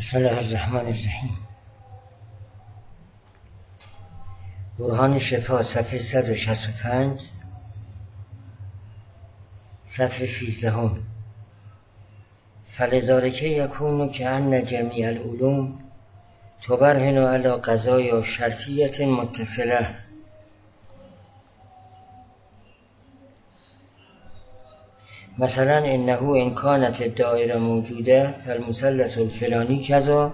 بسم الله الرحمن الرحیم. برهان شفا صفحه 165 سطر 13. فلذلک یکون کأن جمیع العلوم تبرهن علی قضایا شرطیة متصله. مثلا انه ان كانت الدائره موجوده فالمثلث الفلانی کذا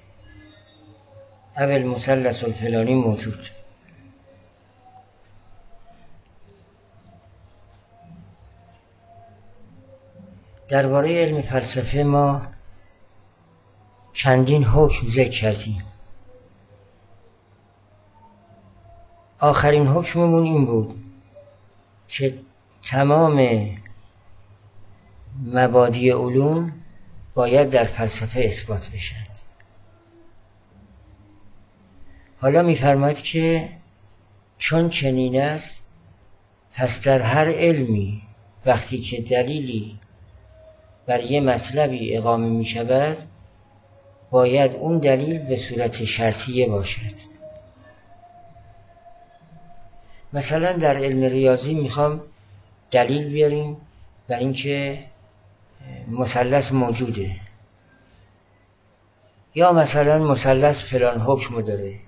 او المثلث الفلانی موجود. درباره علم فلسفه ما چندین حکم ذکر کردیم. آخرین حکممون این بود که تمام مبادی علوم باید در فلسفه اثبات بشن. حالا می‌فرماید که چون چنین است پس در هر علمی وقتی که دلیلی بر یه مطلبی اقامه می شود باید اون دلیل به صورت شرطیه باشد. مثلا در علم ریاضی میخوام دلیل بیاریم بر اینکه مثلث موجوده، یا مثلا مثلث فلان حکم داره.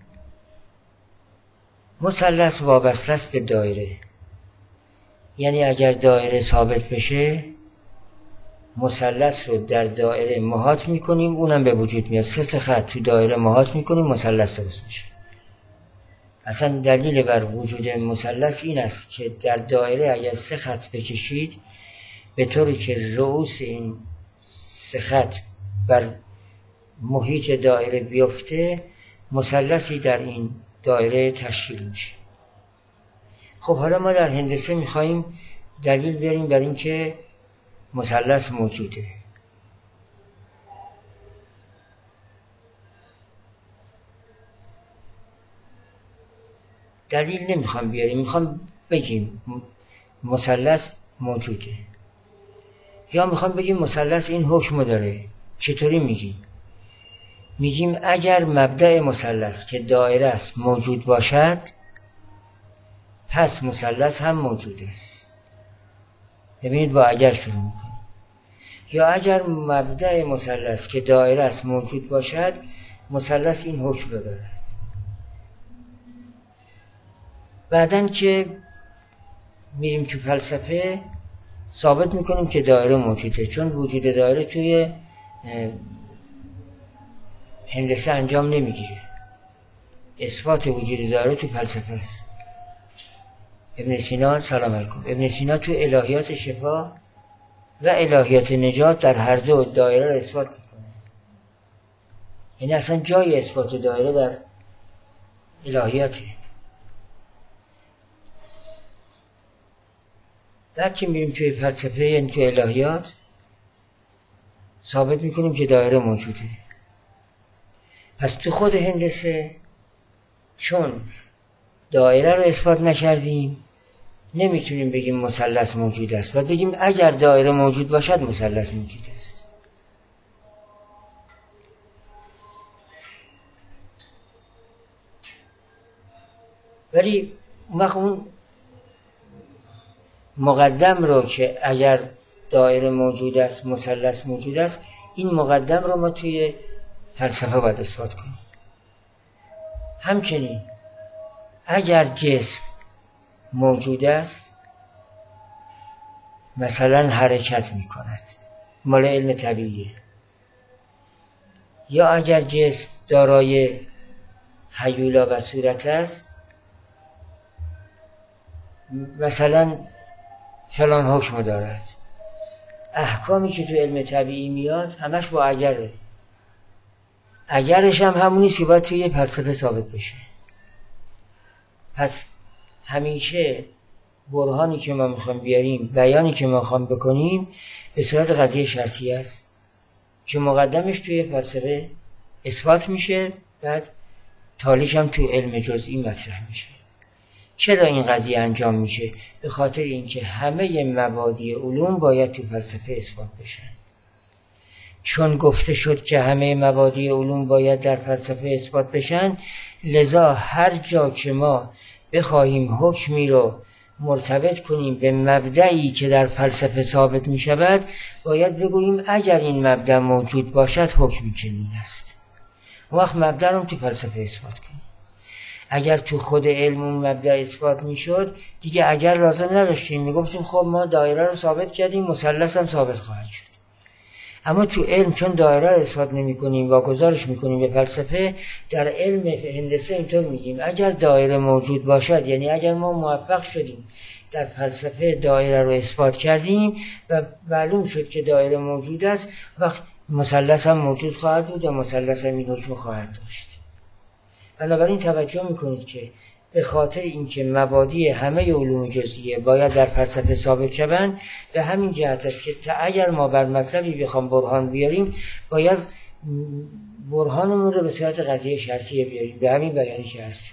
مثلث وابسته است به دایره، یعنی اگر دایره ثابت بشه مثلث رو در دایره محاط میکنیم، اونم به وجود میاد. 3 خط تو دایره محاط میکنیم، مثلث درست میشه. اصلا دلیل بر وجود مثلث این است که در دایره اگر 3 خط بکشید به طوری که رؤوس این 3 خط بر محیط دایره بیفته مثلثی در این دایره تشکیل میشه. خب حالا ما در هندسه میخواییم دلیل بیاریم بر این که مثلث موجوده. دلیل نمیخوام بیاریم، میخوام بگیم مثلث موجوده، یا میخوام بگیم مثلث این حکم داره. چطوری میگیم؟ میگیم اگر مبدأ مثلث که دایره است موجود باشد پس مثلث هم موجود است. ببینید با اگر شروع میکنیم. یا اگر مبدأ مثلث که دایره است موجود باشد مثلث این حکم رو دارد. بعدن که میریم تو فلسفه ثابت میکنیم که دایره موجوده، چون وجود دایره توی هندسه انجام نمیگیره. اثبات وجود دایره تو فلسفه است. ابن سینا سلام علیکم، ابن سینا تو الهیات شفا و الهیات نجات در هر دو دایره رو اثبات میکنه. یعنی اصلا جای اثبات دایره در الهیاته. بعد که میریم توی فلسفه یعنی توی الهیات ثابت میکنیم که دایره موجوده. پس تو خود هندسه چون دایره رو اثبات نکردیم نمیتونیم بگیم مثلث موجود است و بگیم اگر دایره موجود باشد مثلث موجود است. ولی اون مقدم رو که اگر دایره موجود است مثلث موجود است، این مقدم رو ما توی فلسفه باید اثبات کنیم. همچنین اگر جسم موجود است مثلا حرکت می کند، مال علم طبیعیه، یا اگر جسم دارای هیولا و صورت است مثلا فلان حکم دارد. احکامی که تو علم طبیعی میاد همش با اگره. اگرش هم همونیست که باید توی فلسفه ثابت بشه. پس همیشه برهانی که ما میخوام بیاریم، بیانی که ما میخوام بکنیم به صورت قضیه شرطی است که مقدمش توی فلسفه اثبات میشه، بعد تالیش هم توی علم جزئی مطرح میشه. چرا این قضیه انجام میشه؟ به خاطر اینکه همه مبادی علوم باید توی فلسفه اثبات بشن. چون گفته شد که همه مبادی علوم باید در فلسفه اثبات بشن، لذا هر جا که ما بخواهیم حکمی رو مرتبط کنیم به مبدعی که در فلسفه ثابت می شود، باید بگوییم اگر این مبدع موجود باشد حکمی چنین است. وقت مبدع رو تو فلسفه اثبات کنیم. اگر تو خود علم اون مبدع اثبات می شد دیگه اگر لازم نداشتیم، می گفتیم خب ما دایره رو ثابت کردیم، مثلث هم ثابت خواهد شد. اما تو علم چون دایره رو اثبات نمی کنیم، واگذارش می کنیم به فلسفه، در علم هندسه اینطور میگیم اگر دایره موجود باشد، یعنی اگر ما موفق شدیم در فلسفه دایره رو اثبات کردیم و معلوم شد که دایره موجود است، وقت مثلث هم موجود خواهد بود و مثلث هم این حکم خواهد داشت. بنابراین توجه میکنید که به خاطر اینکه مبادی همه علوم جزئیه باید در فلسفه ثابت شوند، به همین جهت است که اگر ما بر مطلبی بخوام برهان بیاریم باید برهانمون رو به صورت قضیه شرطیه بیاریم. به همین بیانی که هست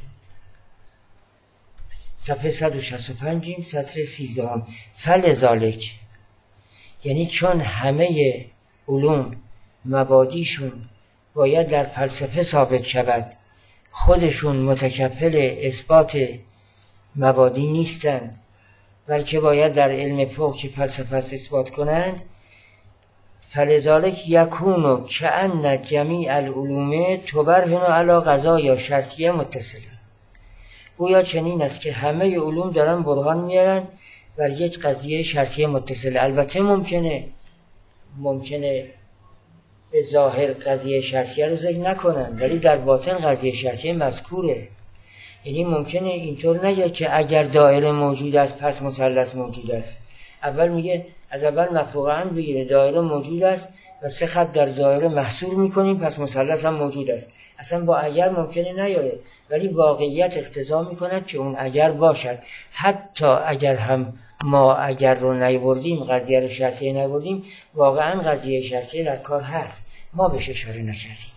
صفحه 165 سطر 13 فلذالک، یعنی چون همه علوم مبادیشون باید در فلسفه ثابت شود، خودشون متکفل اثبات مبادی نیستند بلکه باید در علم فوق که فلسفه اثبات کنند، فلذالک یکونو کأن جمیع العلوم تبرهن علی قضایا شرطیه متصله. گویا چنین است که همه علوم دارن برهان میارن بر یک قضیه شرطیه متصله. البته ممکنه به ظاهر قضیه شرطیه رو ذکر نکنن ولی در باطن قضیه شرطیه مذکوره. یعنی ممکنه اینطور نگه که اگر دایره موجود است پس مثلث موجود است. اول میگه از اول مفروغاً بگیره دایره موجود است و 3 خط در دایره محصور میکنیم پس مثلث هم موجود است. اصلا با اگر ممکنه نیاره، ولی واقعیت اقتضا میکند که اون اگر باشد. حتی اگر هم ما اگر رو نیاوردیم، قضیه رو شرطیه نیاوردیم، واقعا قضیه شرطیه در کار هست، ما بهش اشاره نکردیم.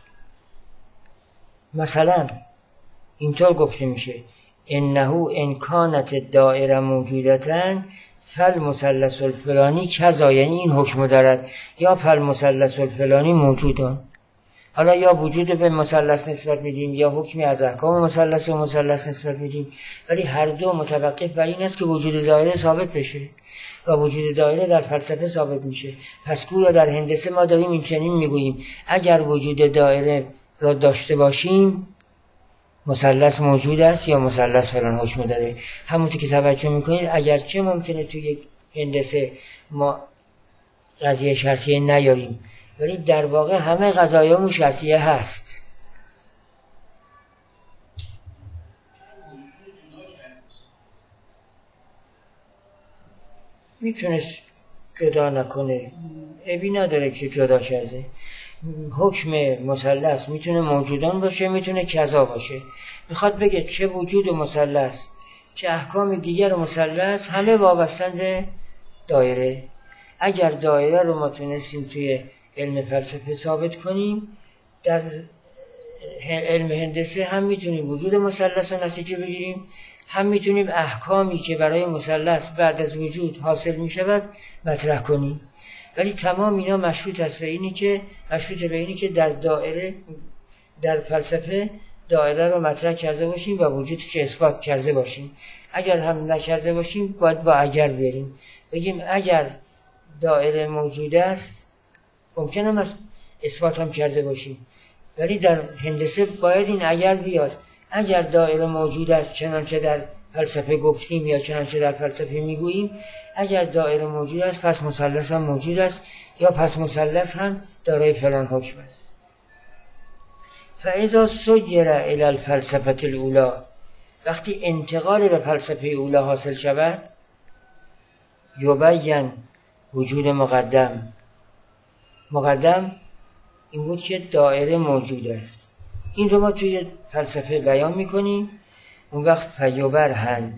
مثلا اینطور گفته میشه انه ان کانت دائره موجودتن فالمثلث الفلانی کذا، یعنی این حکم دارد، یا فالمثلث الفلانی موجودن. حالا یا وجود به مثلث نسبت میدیم یا حکمی از احکام مثلث و مثلث نسبت میدیم، ولی هر دو متوقف بر این است که وجود دایره ثابت بشه و وجود دایره در فلسفه ثابت میشه. پس گویا در هندسه ما داریم این چنین میگوییم اگر وجود دایره را داشته باشیم مثلث موجود است یا مثلث فلان حکم داره. همونطور که توجه میکنید اگرچه ممکنه توی یک هندسه ما قضیه شرطیه نیاریم، ولی در واقع همه قضایامون شرطیه هست. میتونست جدا نکنه، عیبی نداره که جدا کرده. حکم مثلث میتونه موجودان باشه، میتونه کذا باشه. میخواد بگه چه وجود مثلث چه احکام دیگر مثلث همه وابستن به دایره. اگر دایره رو ما تونستیم توی علم فلسفه ثابت کنیم، در علم هندسه هم میتونیم وجود مثلث رو نتیجه بگیریم، هم میتونیم احکامی که برای مثلث بعد از وجود حاصل میشود مطرح کنیم. ولی تمام اینا مشروط به اینی که در دایره در فلسفه دایره رو مطرح کرده باشیم و وجودش اثبات کرده باشیم. اگر هم نکرده باشیم باید با اگر بریم بگیم اگر دایره موجود است، ممکنه هم اثبات هم کرده باشیم، ولی در هندسه باید این اگر بیاد. اگر دایره موجود است چنانچه در فلسفه گفتیم یا چنانچه در فلسفه میگوییم، اگر دایره موجود است پس مثلث هم موجود است یا پس مثلث هم دارای فلان حکم است. فاذا سیر الی الفلسفه الاولی، وقتی انتقال به فلسفه اولی حاصل شود، یبین وجود مقدم این بود که دایره موجود است. این رو ما توی فلسفه بیان میکنیم. اون وقت فیبرهن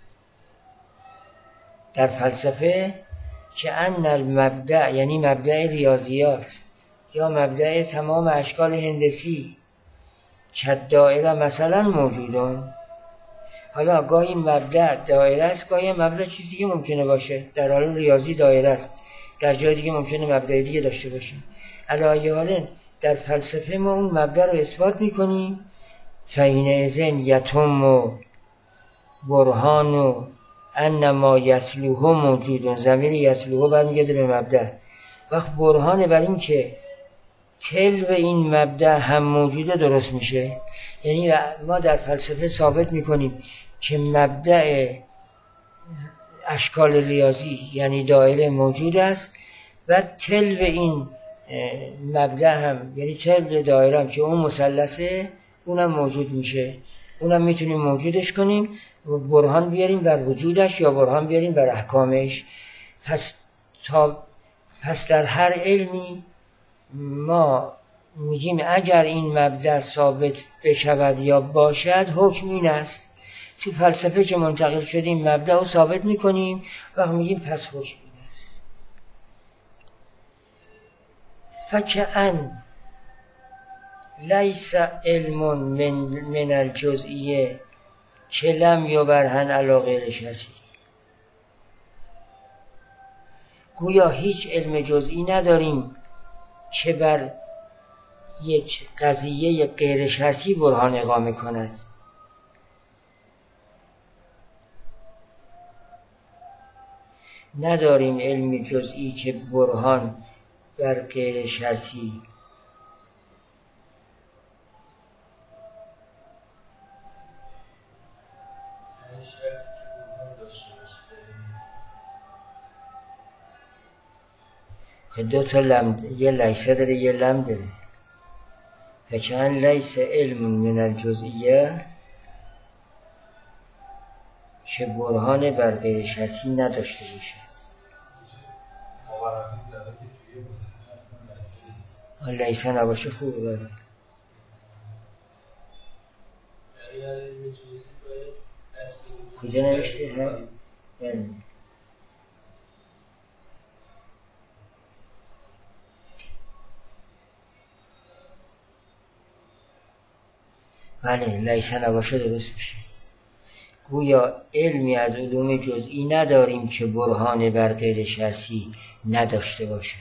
در فلسفه که ان المبدأ، یعنی مبدأ ریاضیات یا مبدأ تمام اشکال هندسی که دایره مثلا موجودن. حالا گاهی مبدأ دایره است، گاهی مبدأ چیز دیگه ممکنه باشه. در حال ریاضی دایره است، در جای دیگه ممکنه مبدأ دیگه داشته باشه. علی حال در فلسفه ما اون مبدا رو اثبات میکنیم. فحینئذ یتم و برهان و انما یتلوه موجود، ضمیر یتلوه برمیگرده به مبدا. وقت برهان بر این که تل و این مبدا هم موجوده درست میشه. یعنی ما در فلسفه ثابت میکنیم که مبدا اشکال ریاضی یعنی دایره موجود است و تل و این مبدا هم یعنی تل دایره هم که اون مثلثه اونم موجود میشه. اونم میتونیم موجودش کنیم و برهان بیاریم بر وجودش یا برهان بیاریم بر احکامش. پس در هر علمی ما میگیم اگر این مبدا ثابت بشود یا باشد حکم این است. تو فلسفه که منتقل شدیم مبدا رو ثابت میکنیم و میگیم پس حکم این است. فکأن لیس علم من الجزئیه که لم یبرهن علی غیر شرطی. گویا هیچ علم جزئی نداریم که بر یک قضیه غیر شرطی برهان اقامه کند. نداریم علم جزئی که برهان بر غیر شرطی دو تا لم، یه لیسه داره یه لم داره. فکأن لیس علم من الجزئیه که برهان بر غیر شرطی نداشته باشد. لیسه نباشه خوبه. بله کجا نوشته ها؟ بله لیسه نباشه درست میشه. گویا علمی از علوم جزئی نداریم که برهان بر غیر شرطی نداشته باشد.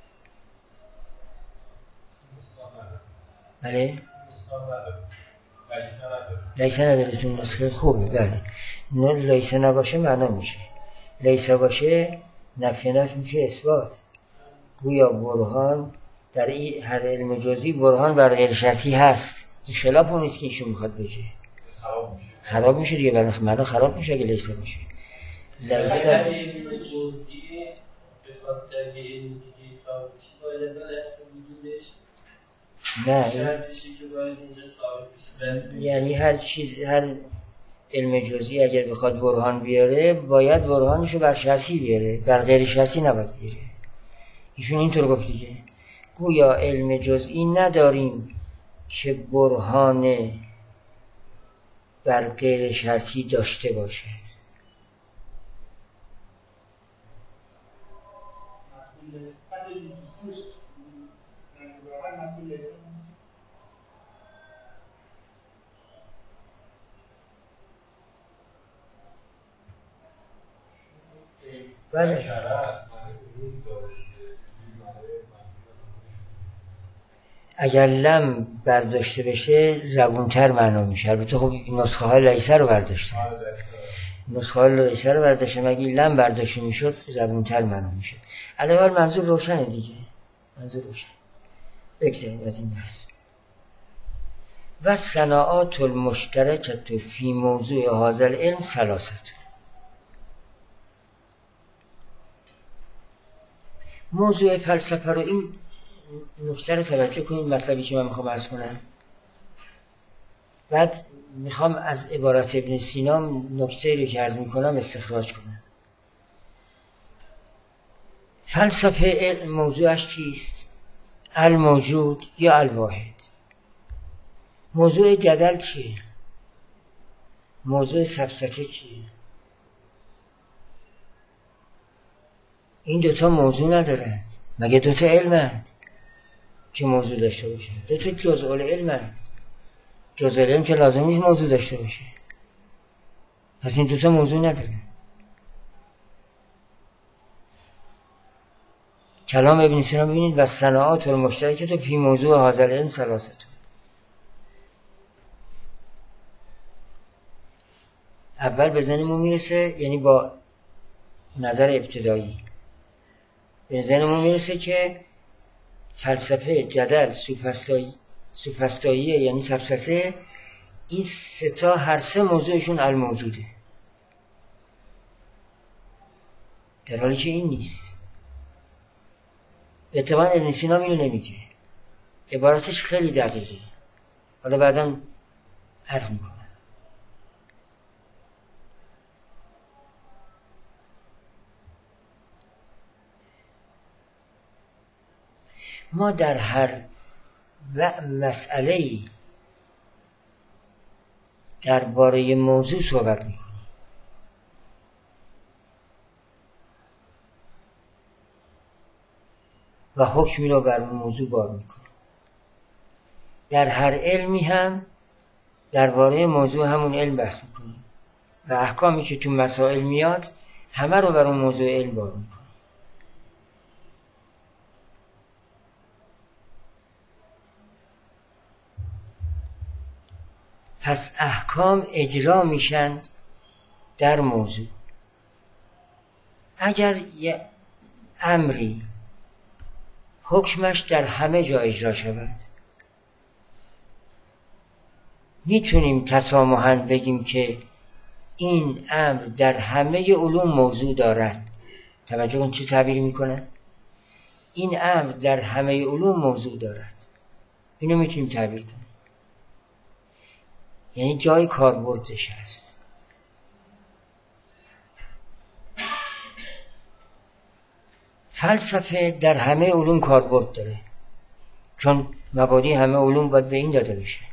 بله لیسه نداره تو نسخه خوبه. بله لیسه نباشه معنا میشه. لیسه باشه نفی میشه اثبات. گویا برهان در هر علم جزئی برهان بر غیر شرطی هست. این خلاف اون نیست که ایشون میخواد بگه. خراب میشه دیگه. برای معنا خراب میشه اگه لیسه باشه. لیسه علم جزئی بخواد در یه علم دیگه ثابت بشه باید اصل وجودش نه شرطشی که باید اونجا ثابت بشه. یعنی هر چیز، هر علم جزئی اگر بخواد برهان بیاره باید برهانشو بر شرطی بیاره، بر غیر شرطی نباید بیاره. ایشون اینطور گفت دیگه. گویا علم جزئی نداریم که برهان بر غیر شرطی داشته باشد. بله اگر لم برداشته بشه زبونتر معنا میشه. البته خب نسخه های لیسه رو برداشته، نسخه های لیسه رو برداشته، مگه لم برداشته میشد زبونتر معنا میشه. علاوه منظور روشنه دیگه، منظور روشن. بگذاریم از این بحث. و صناعات المشترکه فی موضوع هذا العلم ثلاثه. موضوع فلسفه رو این نکته رو توجه کنید، مطلبی که من میخوام عرض کنم. بعد میخوام از عبارت ابن سینا نکته رو که عرض میکنم استخراج کنم. فلسفه موضوعش چیست؟ الموجود یا الواحد. موضوع جدل چیه؟ موضوع سفسطه چیه؟ این دوتا موضوع ندارند. مگه دوتا علمند که موضوع داشته باشه؟ دوتا جزء العلمند. جزء العلم که لازم نیست موضوع داشته باشه. پس این دوتا موضوع نداره. کلام ابن سینا ببینید و صناعات المشترکه فی موضوع هذا العلم ثلاثه. اول به ذهنمون میرسه، یعنی با نظر ابتدایی به ذهنمون میرسه که فلسفه، جدل، سوفسطائیه یعنی سفسطه، این سه تا هر سه موضوعشون الموجوده، در حالی که این نیست. اتفاقا ابن سینا اینو نمیگه، عبارتش خیلی دقیقه، حالا بعدا عرض میکنم. ما در هر مسئله‌ای درباره موضوع صحبت میکنیم و حکمی رو بر اون موضوع بار میکنیم. در هر علمی هم درباره موضوع همون علم بحث میکنیم و احکامی که تو مسائل میاد همه رو بر اون موضوع علم بار میکنیم. پس احکام اجرا میشن در موضوع. اگر یه امری حکمش در همه جا اجرا شود، میتونیم تسامحاً بگیم که این امر در همه علوم موضوع دارد. توجه کن چه تعبیری میکنه؟ این امر در همه علوم موضوع دارد. اینو میتونیم تعبیر کنیم، یعنی جای کاربردش هست. فلسفه در همه علوم کاربرد داره، چون مبادی همه علوم باید به این داده بشه.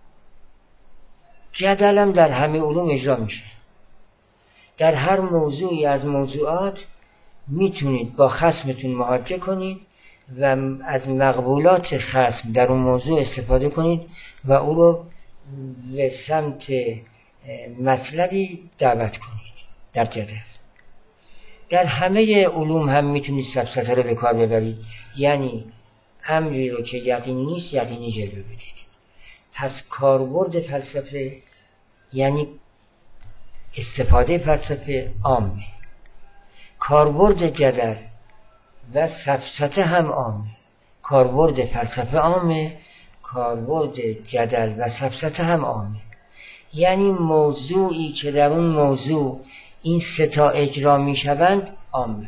جدل هم در همه علوم اجرا میشه. در هر موضوعی از موضوعات میتونید با خصمتون محاجه کنید و از مقبولات خصم در اون موضوع استفاده کنید و او رو به سمت مطلبی دعوت کنید در جدل. در همه علوم هم میتونید سفسطه رو به کار ببرید، یعنی امری رو که یقینی نیست یقینی جلوه بدید. پس کاربرد فلسفه یعنی استفاده فلسفه عامه، کاربرد جدل و سفسطه هم عامه. کاربرد فلسفه عامه، کاربرد جدل و سفسطه هم عامه. یعنی موضوعی که در اون موضوع این سه تا اجرا می شوند عامه.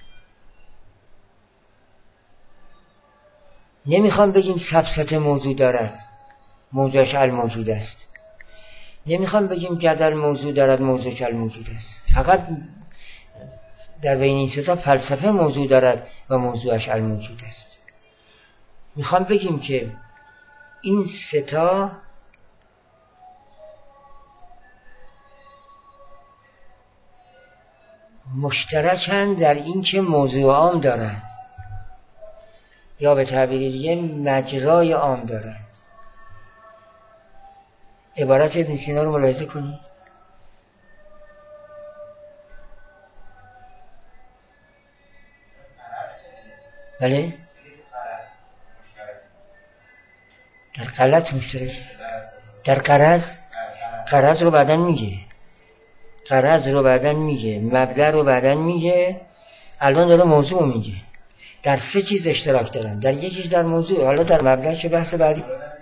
نمیخوام بگیم سفسطه موضوع دارد، موضوعش الموجود است. نمیخوام بگیم جدل موضوع دارد، موضوعش الموجود است. فقط در بین این سه تا فلسفه موضوع دارد و موضوعش الموجود است. میخوام بگیم که این سه تا مشترکن در این که موضوع عام دارند، یا به تعبیر دیگه مجرای عام دارند. عبارت ابن سینا رو ملاحظه کنید. بله؟ در غلط مشترک، در قرض رو بعدن میگه، قرض رو بعدن میگه، مبدأ رو بعدن میگه، الان داره موضوع میگه. در سه چیز اشتراک دارن، در یکیش در موضوع، حالا در مبدأ که بحث بعدی.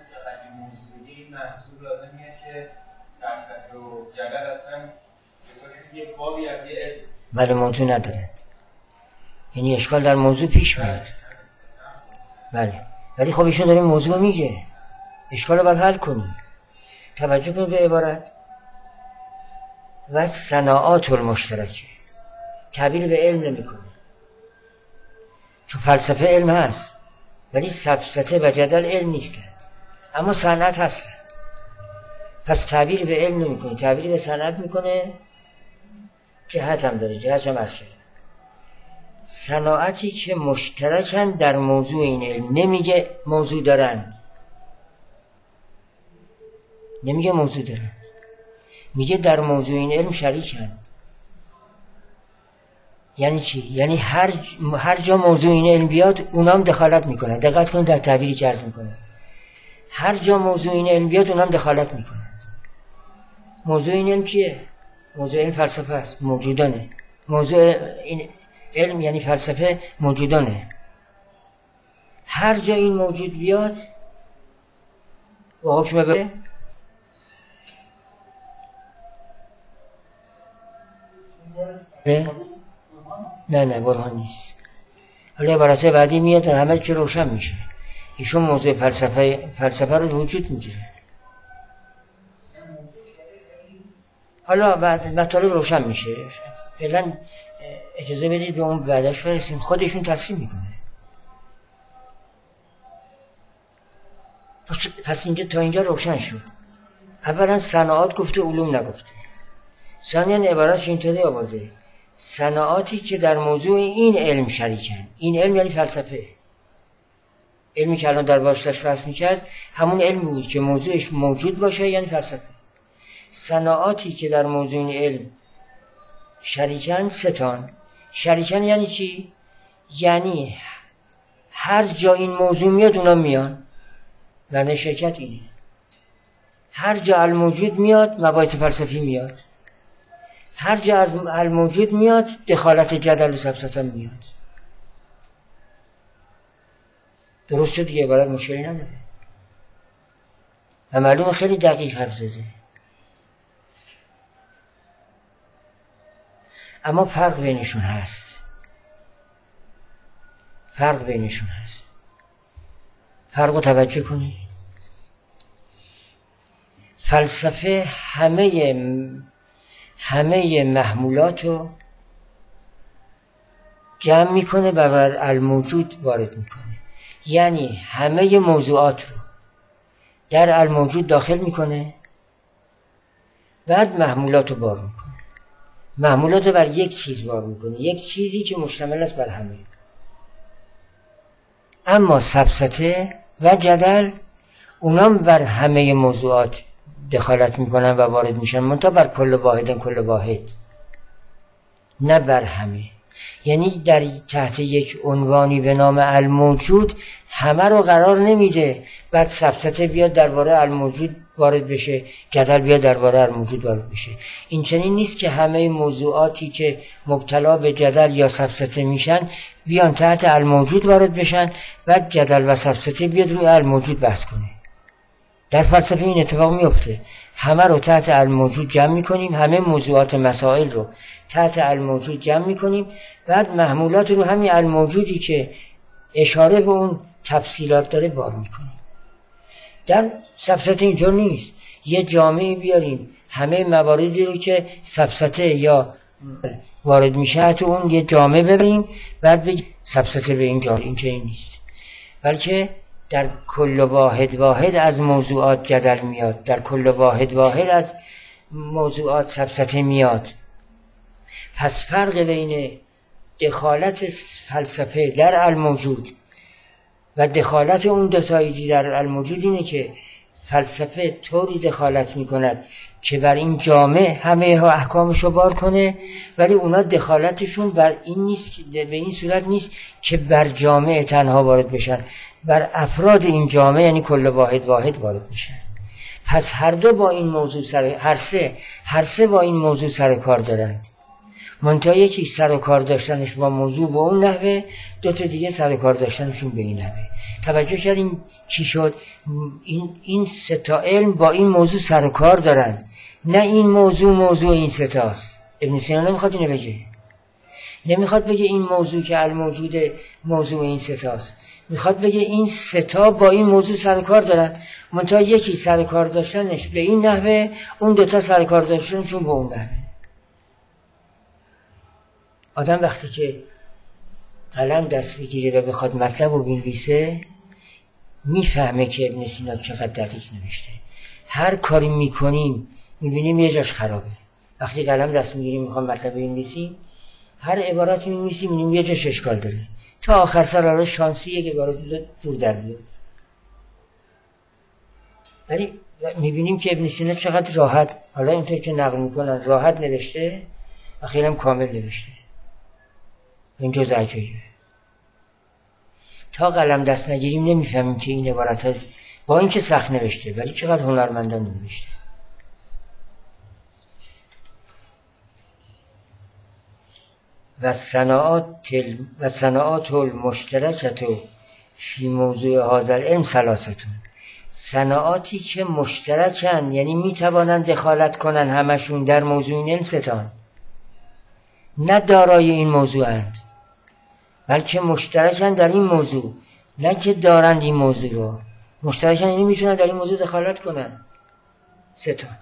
بله موضوع ندارد، یعنی اشکال در موضوع پیش میاد. بله ولی خب ایشون داره موضوع میگه، اشکال رو باید حل کنی. توجه کنید به عبارت و صناعات المشترکه، تعبیر به علم نمی کنه، چون فلسفه علم هست ولی سفسطه و جدل علم نیستند، اما صنعت هستند. پس تعبیر به علم نمی کنه، تعبیر به صنعت میکنه. جهت هم داره، جهت هم عرض شده. صناعتی که مشترکن در موضوع این علم، نمیگه موضوع دارند، نمیگه موضوع دارند، میگه در موضوع این علم شریکند. یعنی چی؟ یعنی هر جا موضوع این علم بیاد اونام دخالت میکنن. دقت کنید در تعبیری که عرض میکنه. هر جا موضوع این علم بیاد اونام دخالت میکنن. موضوع این علم چیه؟ موضوع این فلسفه است، موجودانه. موضوع این علم یعنی فلسفه موجودانه. هر جا این موجود بیاد و حکم به نه برهان نیست. حالا عبارت بعدی میاد و همه چی روشن میشه. ایشون موضوع فلسفه رو وجود میگیره. حالا مطالب روشن میشه. فعلا اجازه بدید به اون بعدش برسیم. خودشون تصمیم میکنه. پس اینجا تا اینجا روشن شد. اولا صناعات گفته، علوم نگفته. ثانیاً عبارتش اینطوری آورده: صناعاتی که در موضوع این علم شریکن. این علم یعنی فلسفه. علمی که الان در باشتش بحث میکرد همون علم بود که موضوعش موجود باشه، یعنی فلسفه. صناعاتی که در موضوع این علم شریکن ستان. شریکن یعنی چی؟ یعنی هر جا این موضوع میاد اونا میان. معنی شرکت اینه. هر جا الموجود میاد مباحث فلسفی میاد. هر جا از الموجود میاد دخالت جدل و سفسطه میاد. درست شد دیگه، عبارت مشکلی نداره و معلومه خیلی دقیق حرف زده. اما فرق بینشون هست. فرق رو توجه کنید. فلسفه همه محمولات رو جمع میکنه و بر الموجود وارد میکنه. یعنی همه موضوعات رو در الموجود داخل میکنه، بعد محمولات رو بار میکنه. محمولات رو بر یک چیز بار میکنه، یک چیزی که مشتمل است بر همه. اما سفسطه و جدل اونام بر همه موضوعات دخالت میکنن و وارد میشن، منتها بر کل واحد، نه بر همه. یعنی در تحت یک عنوانی به نام الموجود همه رو قرار نمیده، بعد سفسطه بیاد درباره الموجود وارد بشه، جدل بیاد درباره الموجود وارد بشه. این چنین نیست که همه موضوعاتی که مبتلا به جدل یا سفسطه میشن بیان تحت الموجود وارد بشن، بعد جدل و سفسطه بیاد روی الموجود بحث کنه. در فلسفه این اتفاق میفته. همه رو تحت الموجود جمع میکنیم، همه موضوعات مسائل رو تحت الموجود جمع میکنیم، بعد محمولات رو همین الموجودی که اشاره به اون تفصیلات داره بار میکنیم. در سفسطه اینجور نیست. یه جامعه بیاریم همه مواردی رو که سفسطه یا وارد میشه تو اون یه جامعه ببریم، بعد بگیم سفسطه به این جامعه. این چنین نیست، بلکه در کل واحد از موضوعات جدل میاد، در کل واحد از موضوعات سفسطه میاد. پس فرق بین دخالت فلسفه در الموجود و دخالت اون دوتایی در الموجود اینه که فلسفه طوری دخالت میکند که بر این جامعه همه ها احکامشو بار کنه، ولی اونا دخالتشون بر این نیست، به این صورت نیست که بر جامعه تنها وارد بشن، بر افراد این جامعه یعنی کل واحد وارد میشن. پس هر دو با این موضوع هر سه با این موضوع سر کار دارند. منتها یکی سر و کار داشتنش با موضوع به اون نحوه، دو تا دیگه سر و کار داشتنشون به این نحوه. توجه کردین چی شد؟ این سه تا علم با این موضوع سر و کار دارند، نه این موضوع این سه تاست. ابن سینا نمیخواد اینو بگه. نمیخواد بگه این موضوع که الموجود موضوع این سه تاست. میخواد بگه این سه تا با این موضوع سر و کار دارن، منتها یکی سر و کار داشتنش به این نحوه، اون دوتا سر و کار داشتنشون به اون نحوه. آدم وقتی که قلم دست بگیره و بخواد مطلب رو بنویسه میفهمه که ابن سینا چقدر دقیق نوشته. هر کاری میکنیم میبینیم یه جاش خرابه. وقتی قلم دست میگیریم میخوام مطلب بنویسیم، هر عبارت می‌نویسیم می‌بینیم یه جاش اشکال داره، تا آخر سر آره شانسیه که عبارت دور در بیاد. ولی می‌بینیم که ابن سینا چقدر راحت، حالا اینطور که نقل میکنن راحت نوشته و خیلی هم کامل نوشته. این جز عجایبه. تا قلم دست نگیریم نمیفهمیم که این عبارت ها با این که سخت نوشته ولی چقدر هنرمندان نوشته. و صناعات المشترکت فی موضوع هذا العلم ثلاثتون. صناعاتی که مشترکن یعنی میتوانند دخالت کنن همشون در موضوع این علم ستان، نه دارای این موضوعند بلکه مشترکن در این موضوع، نه که دارند این موضوع رو. مشترکن یعنی میتونن در این موضوع دخالت کنن ستان.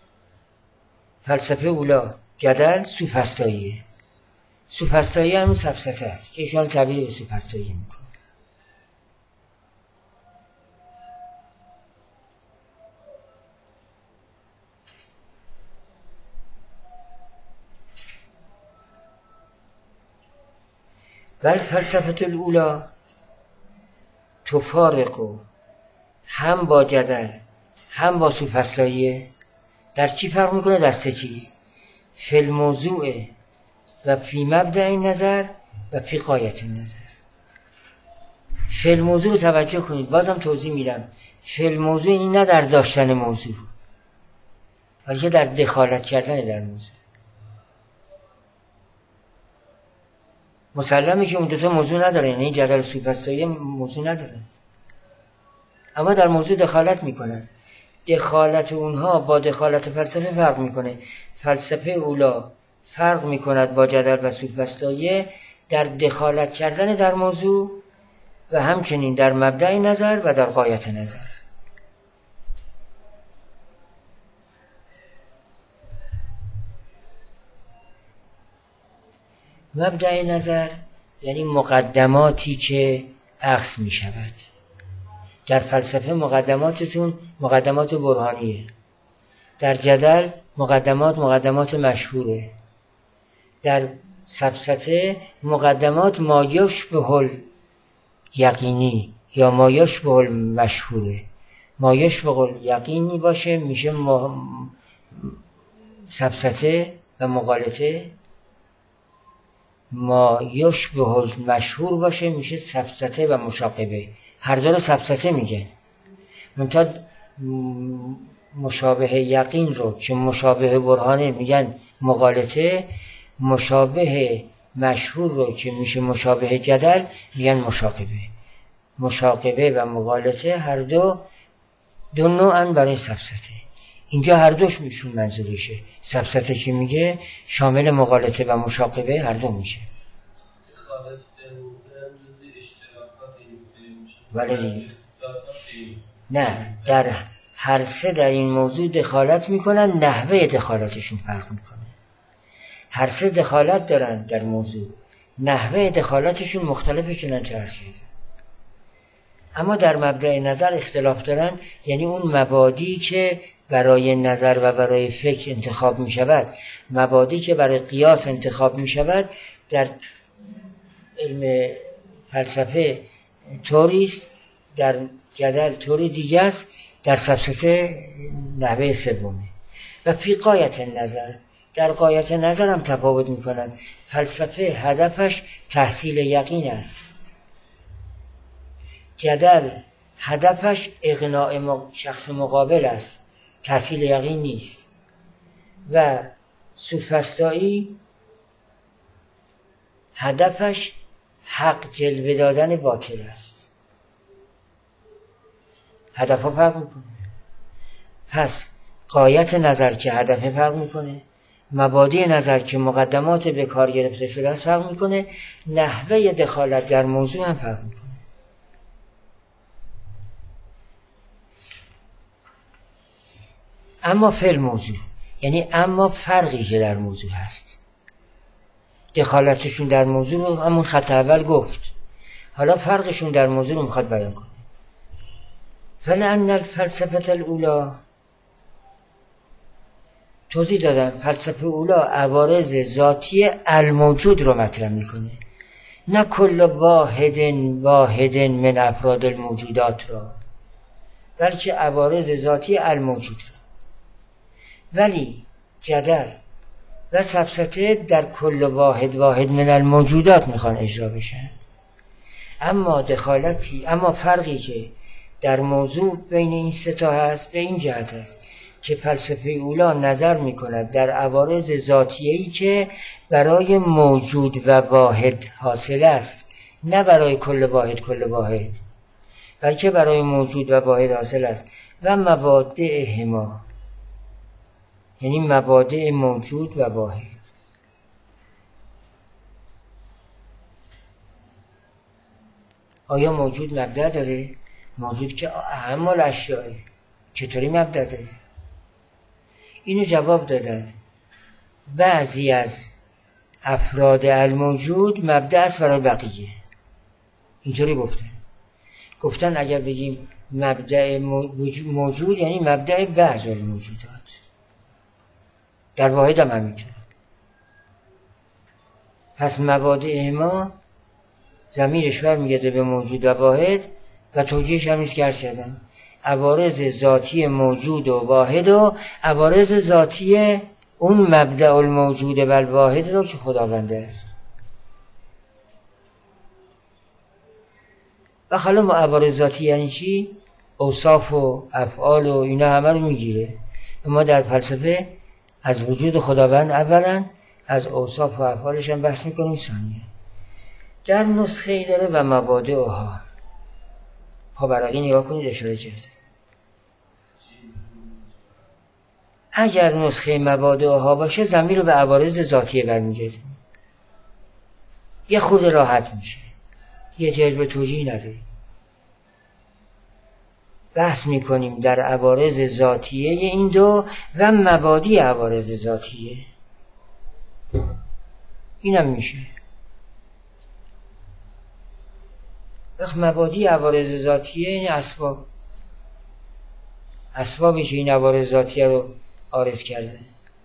فلسفه اولا جدل سوفسطاییه. سوفسطایی همون سفسطه است که ایشان تعبیر به سوفسطایی میکنه. ولی فلسفه الاولا تفارق هم با جدل هم با سوفسطاییه. در چی فرق میکنه؟ در سه چیز: فی الموضوع و فی مبدأ النظر و فی غایت النظر. فی الموضوع رو توجه کنید، بازم توضیح میدم. فی الموضوع این نه در داشتن موضوع بلکه در دخالت کردن در موضوع. مسلمه که اون دوتا موضوع نداره، یعنی جدل سوفسطایی موضوع نداره، اما در موضوع دخالت میکنن. دخالت اونها با دخالت فلسفه فرق میکنه. فلسفه اولا فرق میکند با جدل و سوفسطایی در دخالت کردن در موضوع و همچنین در مبدأ نظر و در غایت نظر. مبدأ نظر یعنی مقدماتی که اخذ می شود. در فلسفه مقدمات برهانیه. در جدل مقدمات مشهوره. در سفسطه مقدمات ما یشبه الیقینی یا ما یشبه المشهوره. ما یشبه الیقینی باشه میشه سفسطه و مغالطه، ما یشبه المشهور باشه میشه سفسطه و مشاقبه. هر دو رو سفسطه میگن. منتها مشابه یقین رو که مشابه برهانه میگن مغالطه، مشابه مشهور رو که میشه مشابه جدل میگن مشاقبه. مشاقبه و مغالطه هر دو نوعن برای سفسطه. اینجا هر دوش میشون منظورشه. سفسطه که میگه شامل مغالطه و مشاقبه هر دو میشه. ولی نه، در هر سه در این موضوع دخالت میکنن، نحوه دخالتشون فرق میکنه. هر سه دخالت دارن در موضوع، نحوه دخالتشون مختلفه چنانچه هست. اما در مبدأ نظر اختلاف دارن، یعنی اون مبادی که برای نظر و برای فکر انتخاب می شود، مبادی که برای قیاس انتخاب می شود، در علم فلسفه طوریست، در جدل طور دیگه است، در سفسطه نحوه سومه. و فی غایت نظر، در غایت نظر هم تفاوت می کنند. فلسفه هدفش تحصیل یقین است، جدل هدفش اقناع شخص مقابل است، تحصیل یقین نیست. و سوفسطایی هدفش حق جلوه دادن باطل است. هدف ها فرق میکنه. پس غایت نظر که هدف فرق میکنه، مبادی نظر که مقدمات به کار گرفته شده است فرق میکنه، نحوه دخالت در موضوع هم فرق میکنه. اما فعل موضوع یعنی اما فرقی که در موضوع هست. دخالتشون در موضوع رو همون خط اول گفت، حالا فرقشون در موضوع رو میخواد بیان کنه. فلأن الفلسفه الاولا، توضیح دادم فلسفه اولا عوارض ذاتی الموجود رو مطرح میکنه، نه کل واحد من افراد الموجودات را، بلکه عوارض ذاتی الموجود را. ولی جدل و سفسطه در کل واحد من الموجودات میخوان اجرا بشن. اما فرقی که در موضوع بین این سه تا هست به این جهت است که فلسفه اولا نظر میکند در عوارض ذاتیه‌ای که برای موجود و واحد حاصل است، نه برای کل واحد، بلکه برای موجود و واحد حاصل است. و مبادئهما، یعنی مبادئ موجود و واحد. آیا موجود مبدأ داره؟ موجود که اهم الاشیاء، چطوری مبدأ داره؟ اینو جواب دادن بعضی از افراد الموجود مبدأ است برای بقیه. اینطوری گفتن اگر بگیم مبدأ موجود یعنی مبدأ بعض الموجودات، در واحد هم همینطور. پس مبادئ ما ضمیرش برمیگرده به موجود و واحد و توجیهش هم نیست که عرض کردم عوارض ذاتی موجود و واحد و عوارض ذاتی اون مبدأ الموجود و الواحد رو که خداونده است. و حالا ما عوارض ذاتی یعنی چی؟ اوصاف و افعال و اینا همه رو میگیره. ما در فلسفه از وجود خداوند اولا، از اوصاف و افعالش هم بحث میکنیم ثانیه. در نسخه داره و مبادئها. پابرقی نگاه کنید اشاره کرده. اگر نسخه مبادئها باشه ضمیر رو به عوارض ذاتیه برمیگرده، یه خورده راحت میشه، یه احتیاج به توجیه نداره. بحث میکنیم در عوارض ذاتیه این دو و مبادی عوارض ذاتیه. اینم میشه. وقت مبادی عوارض ذاتیه این اسبابش این عوارض ذاتیه رو عارض کرده.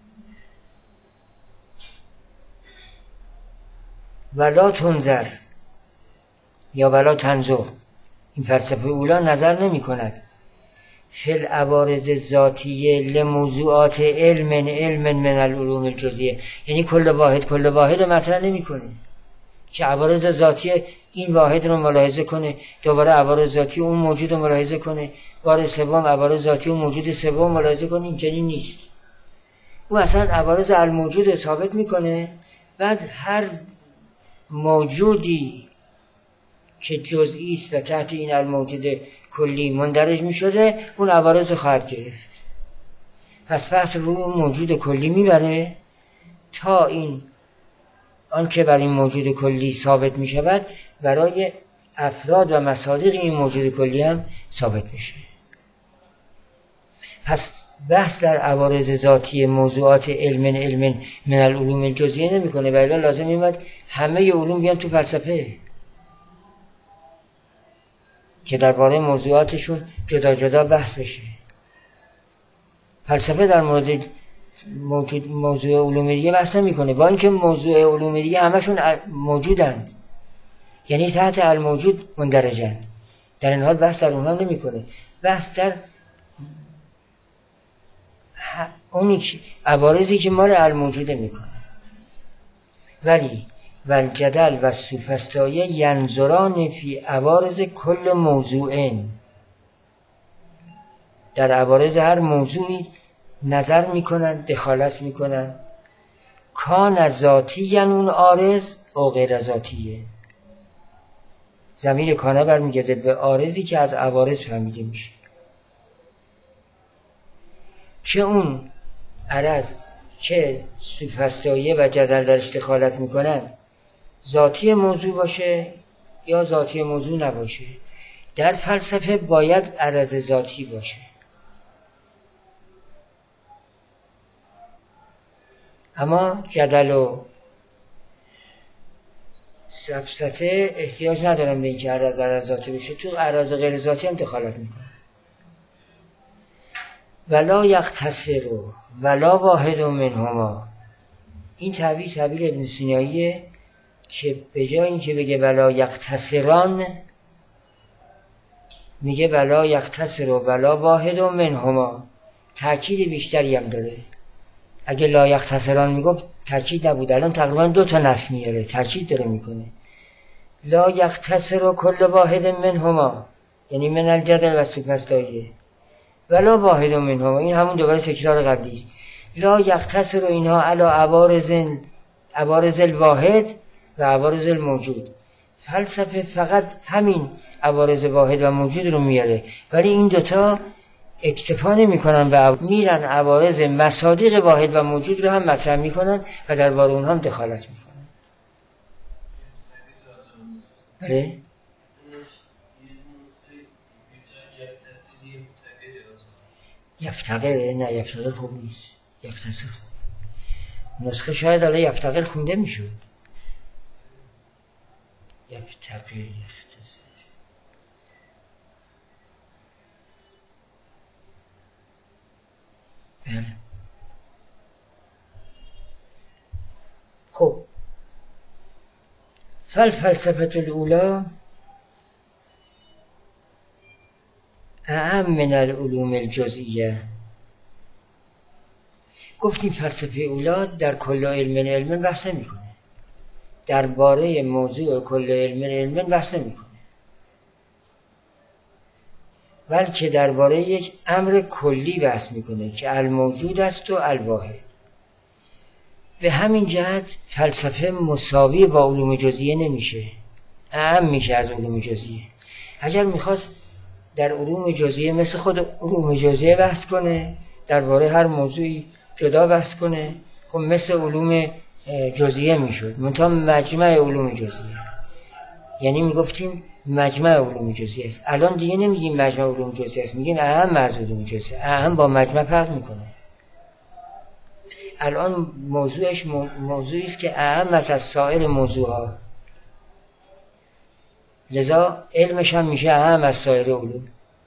ولا تنظر یا ولا تنظر، این فلسفه اولا نظر نمی کند فی العوارض ذاتیه لموضوعات علم من العلوم الجزئیه، یعنی کل واحد رو مطرح نمی کنه که عوارض ذاتیه این واحد رو ملاحظه کنه، دوباره عوارض ذاتی اون موجود رو ملاحظه کنه، بار سوم عوارض ذاتی اون موجود سوم ملاحظه کنه. این چنین نیست. او اصلا عوارض الموجود رو ثابت میکنه، بعد هر موجودی که جزئی است و تحت این الموجود کلی مندرج میشده اون عوارض خواهد گرفت. پس بحث روی اون موجود کلی میبره تا این آنچه بر این موجود کلی ثابت میشود برای افراد و مصادیق این موجود کلی هم ثابت بشه. پس بحث در عوارض ذاتی موضوعات علم من العلوم الجزئیه نمیکنه، ولی لازم میاد همه علوم بیان تو فلسفه که درباره موضوعاتشون جدا جدا بحث بشه. فلسفه در مورد موضوع علوم دیگه بحث نمیکنه، با اینکه موضوع علوم دیگه همشون موجودند، یعنی تحت الموجود مندرجند، در این حال بحث در اونها نمیکنه. بحث در اونی عوارضی که مال الموجوده میکنه. ولی والجدل و سوفسطایه ینظران فی عوارض کل موضوعین، در عوارض هر موضوعی نظر میکنن، دخالت میکنن. کان ذاتی یعنی اون عارض او غیر ذاتیه. ضمیر کانه برمیگرده به عارضی که از عوارض فهمیده میشه، چه اون عرض که سوفسطایه و جدل درش دخالت میکنن ذاتی موضوع باشه یا ذاتی موضوع نباشه. در فلسفه باید عرض ذاتی باشه. اما جدل و سفسطه احتیاج ندارن به این که عرض ذاتی بشه، تو عرض غیر ذاتی هم دخالت میکنن. ولا یختصر ولا واحد منهما، این تعبیر ابن سیناییه که به جای این که بگه ولا یختصران میگه ولا یختصر ولا واحد منهما، تأکید بیشتری هم داره. اگه لا یختصران میگفت تاکید نبود، الان تقریبا 2 تا نفی میاره، تاکید داره میکنه. لا یختصر کل واحد منهما، یعنی من الجدل و سوپس دایره، ولا واحد منهما، این همون دوباره تکرار قبلی است. لا یختصر اینها علی عوارض الواحد و عوارض الموجود. فلسفه فقط همین عوارض واحد و موجود رو میاره، ولی این دوتا اکتفا نمی‌کنن و میرن عوارض مصادیق واحد و موجود رو هم مطرح میکنن و درباره اونها هم دخالت میکنن. بله؟ یفتقره؟ نه یفتقر خوب نیست، یختصر خوب. نسخه شاید الان یفتقر خونده میشود. یفتقر یختصر. بله. خب فلسفه الاولی اعم من العلوم الجزئیه. گفتیم فلسفه اولی در کل علم بحث نمیکنه، درباره موضوع کل علم بحث نمیکنه، بلکه درباره یک امر کلی بحث میکنه که الموجود است و الواحد. به همین جهت فلسفه مساوی با علوم جزئیه نمیشه، اعم میشه از علوم جزئیه. اگر میخواست در علوم جزئیه مثل خود علوم جزئیه بحث کنه، درباره هر موضوعی جدا بحث کنه، خب مثل علوم جزئیه میشد، منتها مجمع علوم جزئیه، یعنی میگفتیم مجمع علوم جزئیه است. الان دیگه نمیگیم مجمع علوم جزئیه است، میگیم اعم از علوم جزئیه. اعم با مجمع فرق میکنه. الان موضوعش موضوعی است که اعم است از سایر موضوعها، لذا علمش هم میشه اعم از سایر علوم.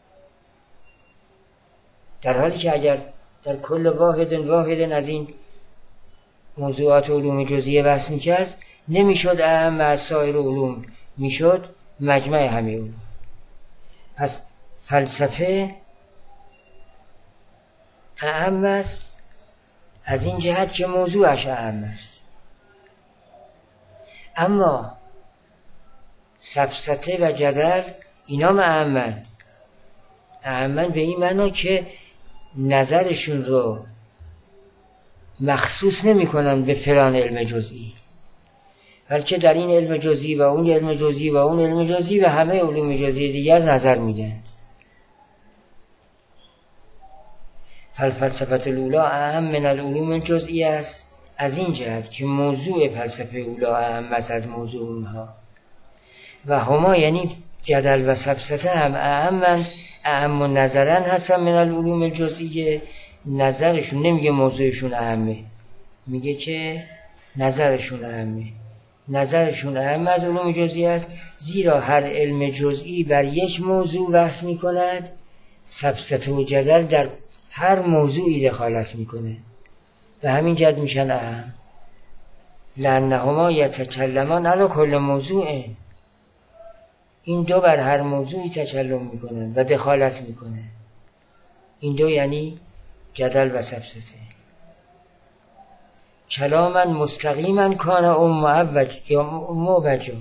در حالی که اگر در کل واحد از این موضوعات علوم جزئیه بحث میکرد، نمیشد اعم از سایر علوم، میشد مجمع همه علوم. پس فلسفه اعم است از این جهت که موضوعش اعم است، اما سفسطه و جدل اینا اعمن به این معنا که نظرشون رو مخصوص نمی کنن به فلان علم جزئی، بلکه در این علم جزئی و اون علم جزئی و اون علم جزئی و همه علوم جزئی دیگر نظر میدند. فلسفه الاولی اهم من العلوم الجزئی است از این جهت که موضوع فلسفه اولی اهم است از موضوع اونها، و هما یعنی جدل و سفسطه هم اهم نظرن هستن من العلوم الجزئیه. نظرشون، نمیگه موضوعشون اهمه، میگه که نظرشون اهم از علوم جزئی است، زیرا هر علم جزئی بر یک موضوع بحث میکند، سفسطه و جدل در هر موضوعی دخالت میکنه و همین جد میشن اهم. لأنهما یتکلمان علی کل موضوع، این دو بر هر موضوعی تکلم میکنن و دخالت میکنن. این دو یعنی جدل و سفسطه. کلاما مستقیما کان او معوج یا موجا،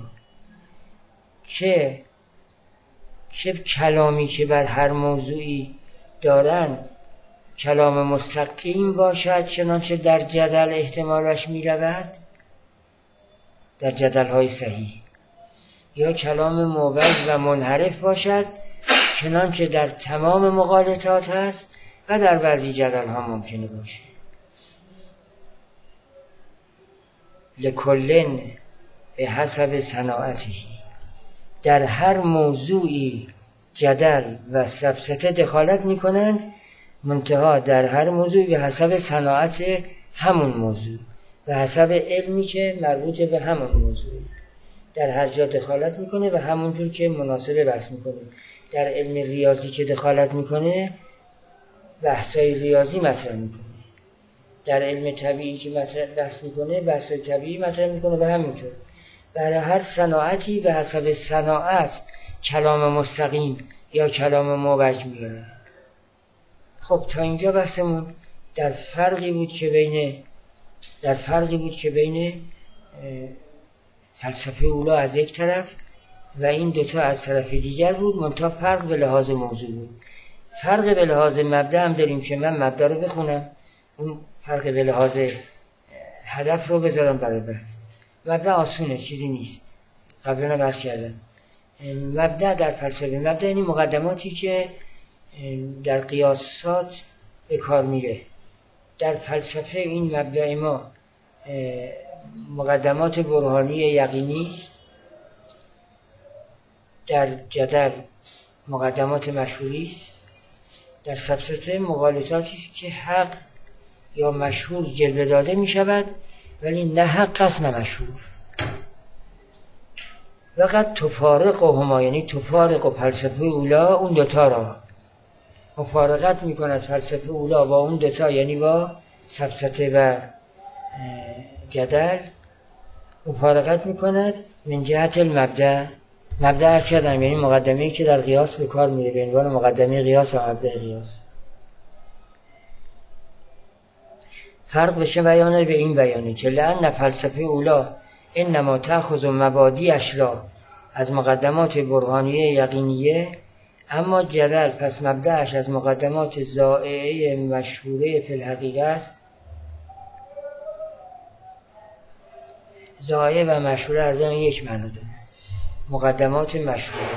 چه کلامی که بر هر موضوعی دارن کلام مستقیم باشد، چنانچه در جدل احتمالش میرود، در جدل های صحیح، یا کلام موج و منحرف باشد چنانچه در تمام مغالطات هست و در بعضی جدل ها ممکنه باشه. لکلن به حسب صناعتهی، در هر موضوعی جدل و سفسطه دخالت میکنند، منتها در هر موضوعی به حسب صناعت همون موضوع، به حسب علمی که مربوط به همون موضوع در هر جا دخالت میکنه و همونجور که مناسبه بحث میکنه. در علم ریاضی که دخالت میکنه بحثای ریاضی مطرح میکنه، در علم طبیعی که بحث میکنه بحثای طبیعی مطرح میکنه و همینطور برای هر صناعتی به حسب صناعت کلام مستقیم یا کلام موج میاره. خب تا اینجا بحثمون در فرقی بود که بین در فرقی بود که بین فلسفه اولا از یک طرف و این دوتا از طرف دیگر بود، منتها فرق به لحاظ موضوع بود. فرق به لحاظ مبدا هم داریم که من مبدا رو بخونم، اون فرق به لحاظ هدف رو بذارم برای بعد. مبدا آسونه، چیزی نیست، قبلا بحث کردم. مبدا در فلسفه، مبدا یعنی مقدماتی که در قیاسات به کار میره. در فلسفه این مبدا ما مقدمات برهانی یقینی است، در جدل مقدمات مشهوری است، در سفسطه مغالطاتی است که حق یا مشهور جلوه داده می شود ولی نه حق است نه مشهور. وقت تفارق و هما، یعنی تفارق و فلسفه اولا اون دوتا را مفارقت می کند. فلسفه اولا با اون دوتا، یعنی با سفسطه و جدل مفارقت می کند من جهت المبدأ. مبدأ عرض کردم یعنی مقدمه‌ای که در قیاس به کار میره به عنوان مقدمه قیاس و مبدأ قیاس. فرق بشه بیانه به این بیانه که لأن فلسفه اولا انما تأخذ مبادیش را از مقدمات برهانیه یقینیه، اما جدل پس مبدأش از مقدمات ضائعه مشهوره فی الحقیقه است. ضائعه و مشهوره از آن یک معنی داره، مقدمات مشهوره.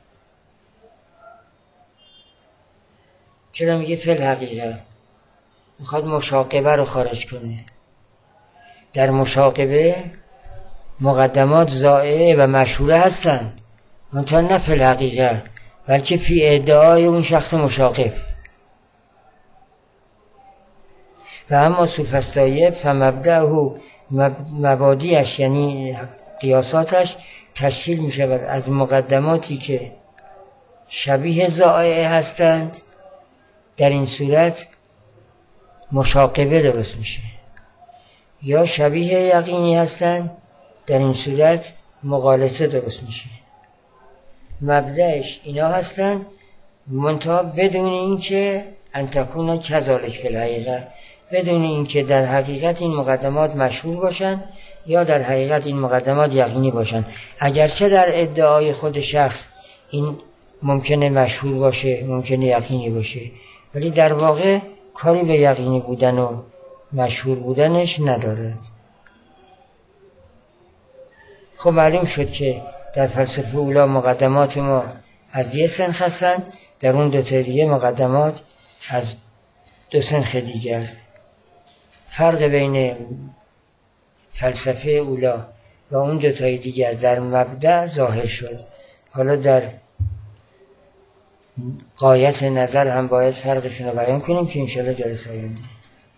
چرا میگه فی الحقیقه؟ میخواد مشاقبه رو خارج کنه. در مشاقبه مقدمات ضائعه و مشهوره هستند، منتها نه فی الحقیقه بلکه فی ادعای اون شخص مشاقب. و اما سوفسطائیه فمبدأه مبادیش یعنی قیاساتش تشکیل می شود از مقدماتی که شبیه ضائعه هستند. در این صورت مشاقبه درست میشه، یا شبیه یقینی هستند، در این صورت مغالطه درست میشه. مبدأش اینا هستند، منتها بدون این که ان تکون کذالک فی الحقیقه، بدون این که در حقیقت این مقدمات مشهور باشن یا در حقیقت این مقدمات یقینی باشن. اگرچه در ادعای خود شخص این ممکنه مشهور باشه، ممکنه یقینی باشه، ولی در واقع کاری به یقینی بودن و مشهور بودنش ندارد. خب معلوم شد که در فلسفه اولا مقدمات ما از یه سنخ هستند، در اون دو تا دیگه مقدمات از دو سنخ دیگر. فرق بین فلسفه اولا و اون دو تای دیگر در مبدأ ظاهر شد. حالا در غایت نظر هم باید فرقشون رو بیان کنیم که انشاءالله جلسه آینده